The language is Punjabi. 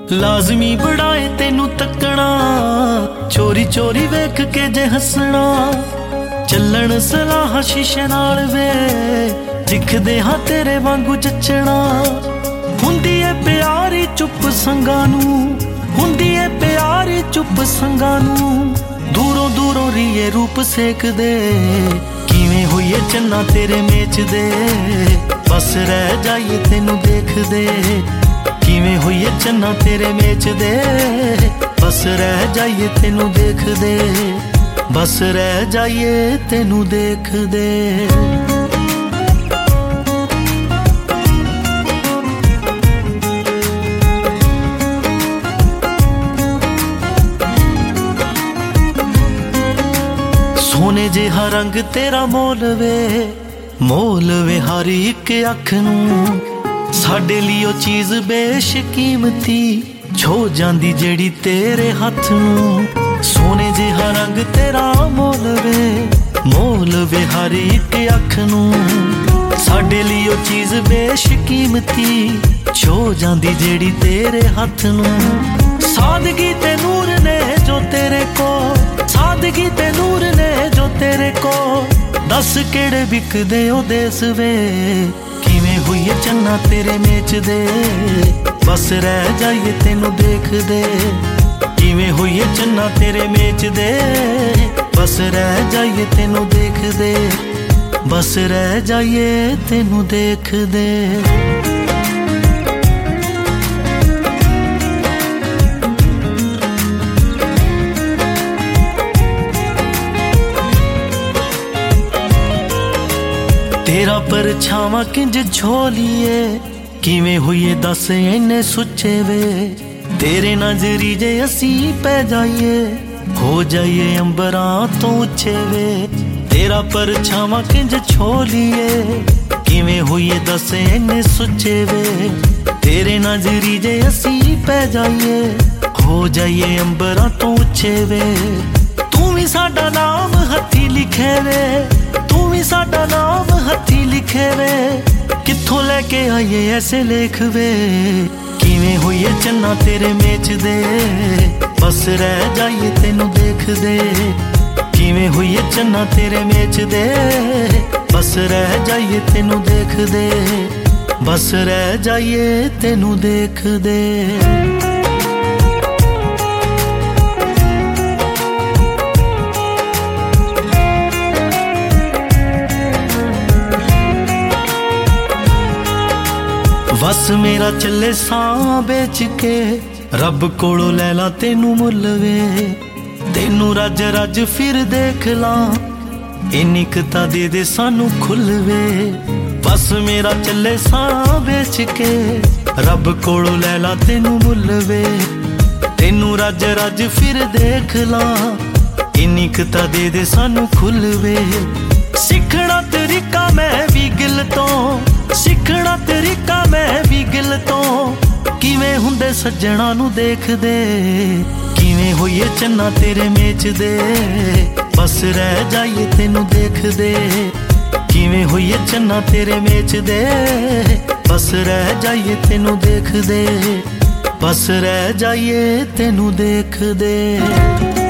ਲਾਜ਼ਮੀ ਬੜਾਏ ਤੈਨੂੰ ਤੱਕਣਾ, ਚੋਰੀ ਚੋਰੀ ਵੇਖ ਕੇ ਜੇ ਹੱਸਣਾ। ਚੱਲਣ ਸਲਾਹ ਸ਼ੀਸ਼ੇ ਨਾਲ ਵੇ, ਦਿਖਦੇ ਹਾਂ ਤੇਰੇ ਵਾਂਗੂ ਜੱਚਣਾ। ਹੁੰਦੀ ਏ ਪਿਆਰੀ ਚੁੱਪ ਸੰਗਾਂ ਨੂੰ, ਹੁੰਦੀ ਏ ਪਿਆਰੀ ਚੁੱਪ ਸੰਗਾਂ ਨੂੰ। ਦੂਰੋਂ ਦੂਰੋਂ ਰੀਏ ਰੂਪ ਸੇਕਦੇ, ਕਿਵੇਂ ਹੋਈਏ ਚੰਨਾ ਤੇਰੇ ਮੇਚਦੇ। ਬਸ ਰਹਿ ਜਾਈਏ ਤੈਨੂੰ ਦੇਖਦੇ, ਕਿਵੇਂ ਹੋਈਏ ਚੰਨਾ ਤੇਰੇ ਮੇਚਦੇ। ਬਸ ਰਹਿ ਜਾਈਏ ਤੈਨੂੰ ਦੇਖਦੇ, ਬਸ ਰਹਿ ਜਾਈਏ ਤੈਨੂੰ ਦੇਖਦੇ। ਸੋਨੇ ਜਿਹਾ ਰੰਗ ਤੇਰਾ ਮੋਲ ਵੇ ਹਰ ਇੱਕ ਅੱਖ ਨੂੰ। ਸਾਡੇ ਲਈ ਉਹ ਚੀਜ਼ ਬੇਸ਼ਕੀਮਤੀ ਛੋ ਜਾਂਦੀ ਜਿਹੜੀ ਤੇਰੇ ਹੱਥ ਨੂੰ। ਸੋਨੇ ਜਿਹਾ ਰੰਗ ਤੇਰਾ ਮੋਲ ਵੇ ਹਰ ਇੱਕ ਅੱਖ ਨੂੰ। ਸਾਡੇ ਲਈ ਉਹ ਚੀਜ਼ ਬੇਸ਼ਕੀਮਤੀ ਛੋ ਜਾਂਦੀ ਜਿਹੜੀ ਤੇਰੇ ਹੱਥ ਨੂੰ। ਸਾਦਗੀ ਤੇ ਨੂਰ ਨੇ ਜੋ ਤੇਰੇ ਕੋਲ, ਸਾਦਗੀ ਤੇ ਨੂਰ ਨੇ ਜੋ ਤੇਰੇ ਕੋਲ। ਦੱਸ ਕਿਹੜੇ ਵਿਕਦੇ ਉਹ ਦੇਸ ਵੇ, ਕਿਵੇਂ ਹੋਈਏ ਚੰਨਾ ਤੇਰੇ ਮੇਚਦੇ। ਬਸ ਰਹਿ ਜਾਈਏ ਤੈਨੂੰ ਦੇਖਦੇ, ਕਿਵੇਂ ਹੋਈਏ ਚੰਨਾ ਤੇਰੇ ਮੇਚਦੇ। ਬਸ ਰਹਿ ਜਾਈਏ ਤੈਨੂੰ ਦੇਖਦੇ, ਬਸ ਰਹਿ ਜਾਈਏ ਤੈਨੂੰ ਦੇਖਦੇ। ਤੇਰਾ ਪਰਛਾਵਾਂ ਕਿੰਜ ਝੋਲੀਏ, ਕਿਵੇਂ ਹੋਈਏ ਦੱਸ ਇੰਨੇ ਸੁੱਚੇ ਵੇ। ਤੇਰੇ ਨਜ਼ਰੀ ਜੇ ਅਸੀਂ ਪੈ ਜਾਈਏ, ਹੋ ਜਾਈਏ ਅੰਬਰਾਂ ਤੋਂ ਉੱਚੇ ਵੇ। ਤੇਰਾ ਪਰਛਾਵਾਂ ਕਿੰਜ ਝੋਲੀਏ, ਕਿਵੇਂ ਹੋਈਏ ਦੱਸ ਇੰਨੇ ਸੁੱਚੇ ਵੇ। ਤੇਰੇ ਨਜ਼ਰੀ ਜੇ ਅਸੀਂ ਪੈ ਜਾਈਏ, ਹੋ ਜਾਈਏ ਅੰਬਰਾਂ ਤੋਂ ਉੱਚੇ ਵੇ। ਤੂੰ ਵੀ ਸਾਡਾ ਨਾਮ ਹੱਥੀਂ ਲਿਖੇ ਵੇ, ਤੂੰ ਵੀ ਸਾਡਾ ਨਾਮ ਹੱਥੀਂ ਲਿਖੇ ਵੇ। ਕਿੱਥੋਂ ਲੈ ਕੇ ਆਈਏ ਐਸੇ ਲੇਖ ਵੇ, ਕਿਵੇਂ ਹੋਈਏ ਚੰਨਾ ਤੇਰੇ ਮੇਚਦੇ। ਬਸ ਰਹਿ ਜਾਈਏ ਤੈਨੂੰ ਦੇਖਦੇ, ਕਿਵੇਂ ਹੋਈਏ ਚੰਨਾ ਤੇਰੇ ਮੇਚਦੇ। ਬਸ ਰਹਿ ਜਾਈਏ ਤੈਨੂੰ ਦੇਖਦੇ, ਬਸ ਰਹਿ ਜਾਈਏ ਤੈਨੂੰ ਦੇਖਦੇ। ਬਸ ਮੇਰਾ ਚੱਲੇ ਸਾਂ ਵੇਚ ਕੇ, ਰੱਬ ਕੋਲੋਂ ਲੈ ਲਾ ਤੈਨੂੰ ਮੁੱਲ ਵੇ। ਤੈਨੂੰ ਰੱਜ ਰੱਜ ਫਿਰ ਦੇਖ ਲਾਂ, ਇੰਨੀ ਕੁ ਤਾਂ ਦੇ ਦੇ ਸਾਨੂੰ ਖੁੱਲ ਵੇ। ਬਸ ਮੇਰਾ ਚੱਲੇ ਸਾਂ ਵੇਚ ਕੇ, ਰੱਬ ਕੋਲੋਂ ਲੈ ਲਾ ਤੈਨੂੰ ਮੁੱਲ ਵੇ। ਤੈਨੂੰ ਰੱਜ ਰੱਜ ਫਿਰ ਦੇਖ ਲਾਂ, ਇੰਨੀ ਕੁ ਤਾਂ ਦੇ ਦੇ ਸਾਨੂੰ ਖੁੱਲ ਵੇ। ਸਿੱਖਣਾ ਤਰੀਕਾ ਮੈਂ ਵੀ ਗਿਲ ਤੋਂ, ਸਿੱਖਣਾ ਤਰੀਕਾ ਮੈਂ ਵੀ ਗਿਲ ਤੋਂ। ਕਿਵੇਂ ਹੁੰਦੇ ਸੱਜਣਾ ਨੂੰ ਦੇਖਦੇ, ਕਿਵੇਂ ਹੋਈਏ ਚੰਨਾ ਤੇਰੇ ਮੇਚਦੇ। ਬਸ ਰਹਿ ਜਾਈਏ ਤੈਨੂੰ ਦੇਖਦੇ, ਕਿਵੇਂ ਹੋਈਏ ਚੰਨਾ ਤੇਰੇ ਮੇਚਦੇ। ਬਸ ਰਹਿ ਜਾਈਏ ਤੈਨੂੰ ਦੇਖਦੇ, ਬਸ ਰਹਿ ਜਾਈਏ ਤੈਨੂੰ ਦੇਖਦੇ।